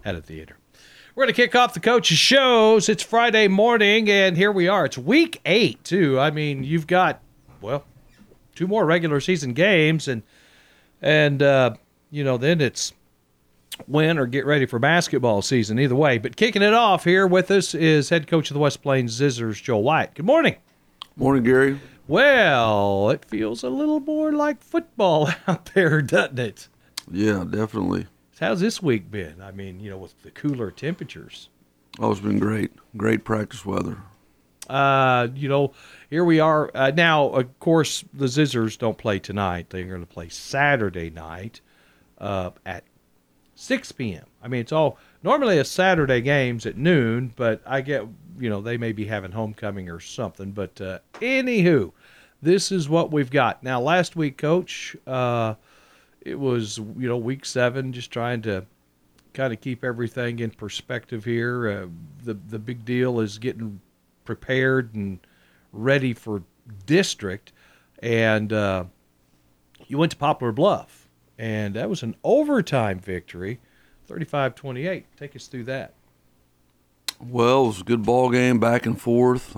at a theater. We're going to kick off the coach's shows. It's Friday morning, and here we are. It's week 8, too. I mean, you've got, 2 more regular season games, and then it's win or get ready for basketball season, either way. But kicking it off here with us is head coach of the West Plains Scissors, Joel Wyatt. Good morning. Morning, Gary. Well, it feels a little more like football out there, doesn't it? Yeah, definitely. How's this week been? I mean, with the cooler temperatures. Oh, it's been great. Great practice weather. Here we are. Now, of course, the Scissors don't play tonight. They're going to play Saturday night at 6 p.m. I mean, it's all normally a Saturday games at noon, but I get, they may be having homecoming or something. But anywho, this is what we've got. Now, last week, Coach, it was, week 7, just trying to kind of keep everything in perspective here. The big deal is getting prepared and ready for district. And you went to Poplar Bluff, and that was an overtime victory, 35-28. Take us through that. Well, it was a good ball game, back and forth.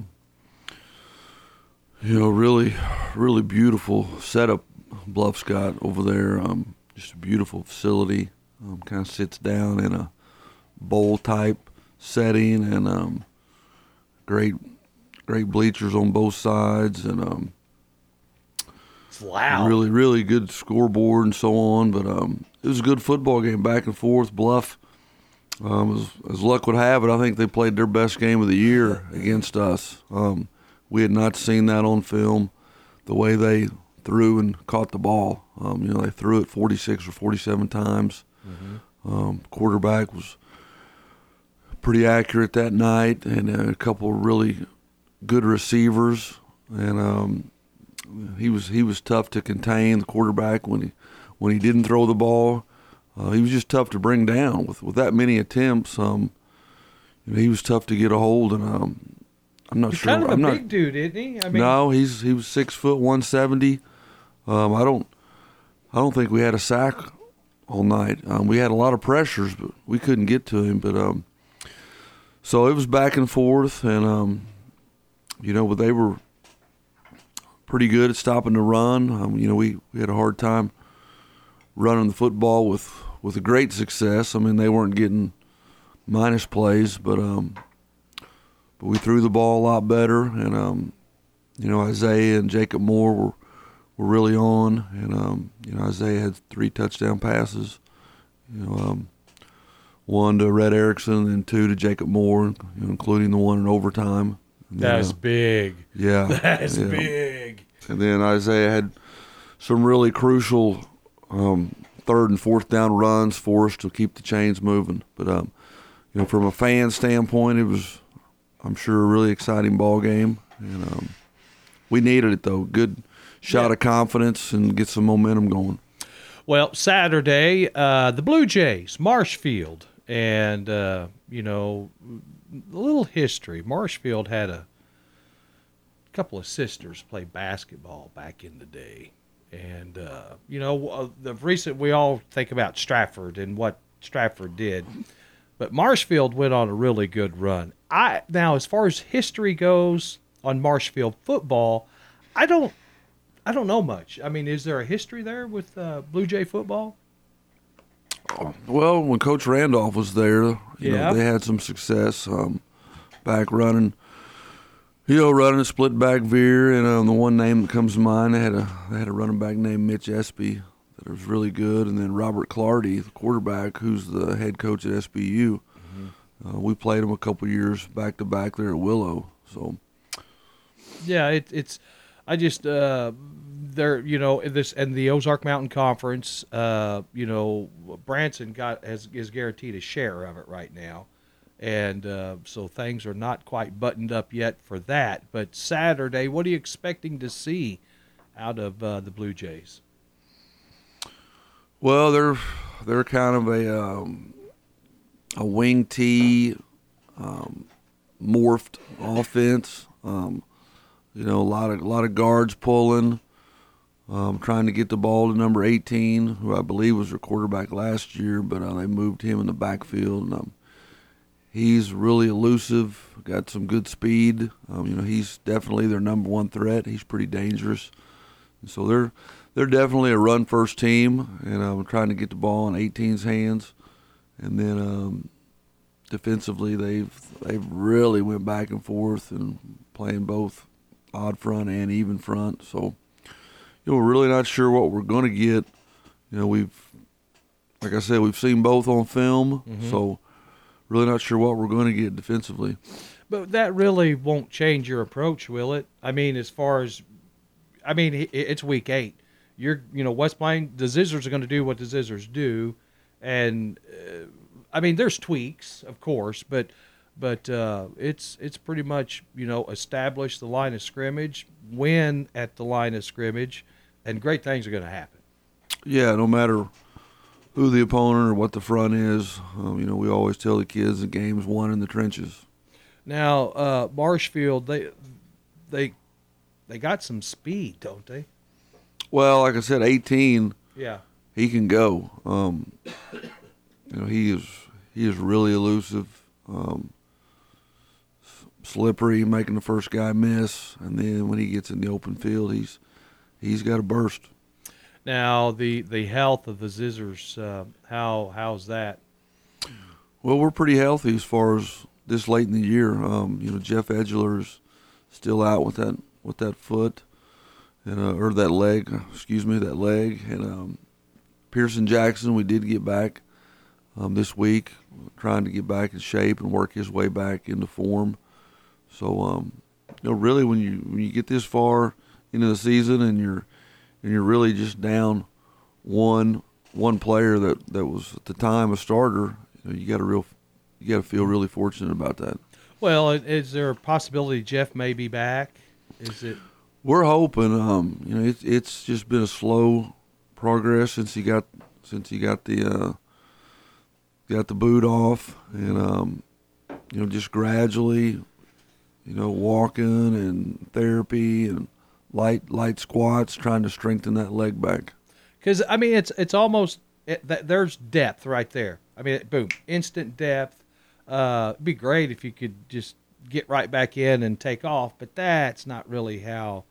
Really, really beautiful setup. Bluff's got over there, just a beautiful facility. Kind of sits down in a bowl type setting, and great bleachers on both sides, and it's loud. Really, really good scoreboard and so on. But it was a good football game, back and forth. Bluff, as luck would have it, I think they played their best game of the year against us. We had not seen that on film, the way they threw and caught the ball. They threw it 46 or 47 times. Mm-hmm. Quarterback was pretty accurate that night, and a couple of really good receivers. And he was tough to contain. The quarterback, when he didn't throw the ball, he was just tough to bring down. With that many attempts, he was tough to get a hold. And I'm not He's sure. Kind of a big dude, isn't he? I mean, no, he was 6 foot 170. I don't think we had a sack all night. We had a lot of pressures, but we couldn't get to him. But so it was back and forth, and but they were pretty good at stopping the run. We had a hard time running the football with a great success. I mean, they weren't getting minus plays, but we threw the ball a lot better, and Isaiah and Jacob Moore were really on, and Isaiah had 3 touchdown passes, one to Red Erickson and 2 to Jacob Moore, including the one in overtime. That's big. Yeah, that's big. And then Isaiah had some really crucial 3rd and 4th down runs for us to keep the chains moving. But from a fan standpoint, it was, I'm sure, a really exciting ball game, and we needed it though. Good shot of confidence and get some momentum going. Well, Saturday, the Blue Jays, Marshfield, and a little history. Marshfield had a couple of sisters play basketball back in the day, and the recent, we all think about Stratford and what Stratford did, but Marshfield went on a really good run. Now, as far as history goes on Marshfield football, I don't know much. I mean, is there a history there with Blue Jay football? Well, when Coach Randolph was there, they had some success back running a split back veer. And the one name that comes to mind, they had a running back named Mitch Espy that was really good, and then Robert Clardy, the quarterback, who's the head coach at SBU. Mm-hmm. We played him a couple years back to back there at Willow. So, yeah, it's. I just this and the Ozark Mountain Conference, Branson is guaranteed a share of it right now, and so things are not quite buttoned up yet for that. But Saturday, what are you expecting to see out of the Blue Jays? Well, they're kind of a wing tee morphed offense. A lot of guards pulling. trying to get the ball to number 18, who I believe was their quarterback last year, but they moved him in the backfield. And, he's really elusive, got some good speed. He's definitely their number one threat. He's pretty dangerous. And so they're definitely a run-first team, and I'm trying to get the ball in 18's hands. And then defensively, they've really went back and forth and playing both odd front and even front. So we're really not sure what we're going to get. Like I said, we've seen both on film, so really not sure what we're going to get defensively. But that really won't change your approach, will it? I mean, it's week 8. West Plains, the Zizzers are going to do what the Zizzers do, and there's tweaks, of course, but it's pretty much establish the line of scrimmage, win at the line of scrimmage, and great things are going to happen. Yeah, no matter who the opponent or what the front is, we always tell the kids the game's won in the trenches. Now, Marshfield, they got some speed, don't they? Well, like I said, 18. Yeah, he can go. He is really elusive, slippery, making the first guy miss, and then when he gets in the open field, he's got a burst. Now, the health of the Zizzers, how's that? Well, we're pretty healthy as far as this late in the year. Jeff Edgeler's still out with that foot, and or that leg. That leg. And Pearson Jackson, we did get back this week, trying to get back in shape and work his way back into form. So, really, when you get this far into the season and you're really just down one player that was at the time a starter, you got to feel really fortunate about that. Well, is there a possibility Jeff may be back? Is it? We're hoping. It's just been a slow progress since he got the boot off, and just gradually, walking and therapy and light squats, trying to strengthen that leg back. Because it's almost there's depth right there. Boom, instant depth. It'd be great if you could just get right back in and take off, but that's not really how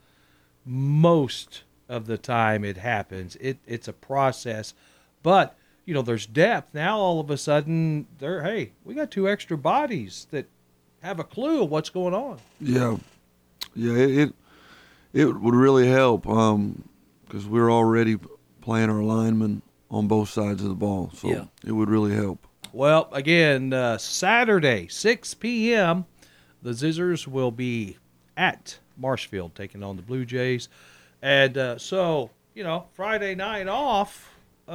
most of the time it happens. It's a process, but there's depth. Now all of a sudden, we got 2 extra bodies that have a clue of what's going on. Yeah, it would really help because we're already playing our linemen on both sides of the ball, so It would really help. Well, again, Saturday, 6 p.m., the Zizzers will be at Marshfield taking on the Blue Jays. And Friday night off,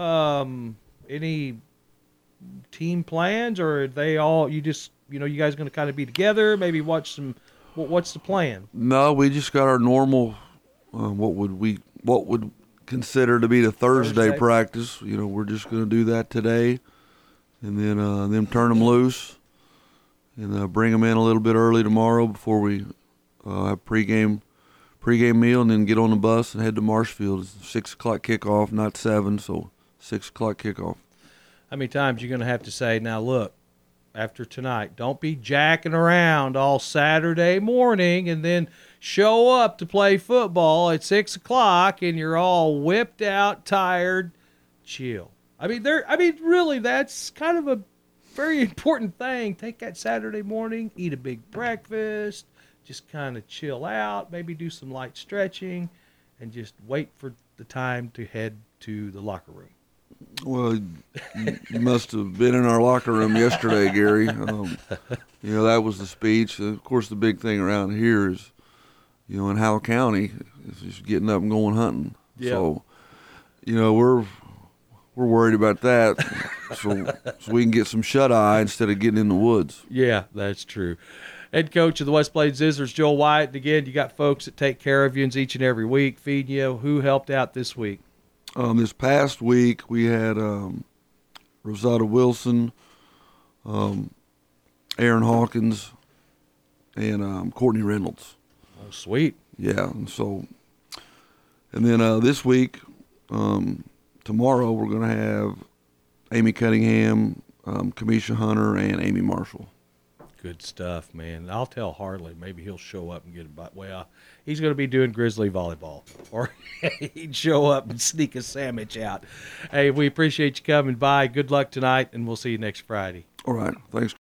any team plans, or are they all, you guys going to kind of be together, maybe watch some, what's the plan? No, we just got our normal, what would consider to be the Thursday practice. We're just going to do that today, and then turn them loose, and bring them in a little bit early tomorrow before we have pregame meal, and then get on the bus and head to Marshfield. It's 6 o'clock kickoff, not 7, so 6 o'clock kickoff. How many times you're going to have to say, now look, after tonight, don't be jacking around all Saturday morning and then show up to play football at 6 o'clock and you're all whipped out, tired. Chill. Really, that's kind of a very important thing. Take that Saturday morning, eat a big breakfast, just kind of chill out, maybe do some light stretching, and just wait for the time to head to the locker room. Well, you must have been in our locker room yesterday, Gary. That was the speech. Of course, the big thing around here is, in Howell County, is just getting up and going hunting. Yeah. So, we're worried about that, so we can get some shut-eye instead of getting in the woods. Yeah, that's true. Head coach of the West Plains Zizzers, Joel Wyatt. And again, you got folks that take care of you each and every week, feeding you. Who helped out this week? This past week, we had Rosada Wilson, Aaron Hawkins, and Courtney Reynolds. Oh, sweet. Yeah, and so And then this week, tomorrow, we're going to have Amy Cunningham, Kamisha Hunter, and Amy Marshall. Good stuff, man. I'll tell Harley. Maybe he'll show up and get a bite. Well, he's going to be doing Grizzly volleyball. Or he'd show up and sneak a sandwich out. Hey, we appreciate you coming by. Good luck tonight, and we'll see you next Friday. All right. Thanks.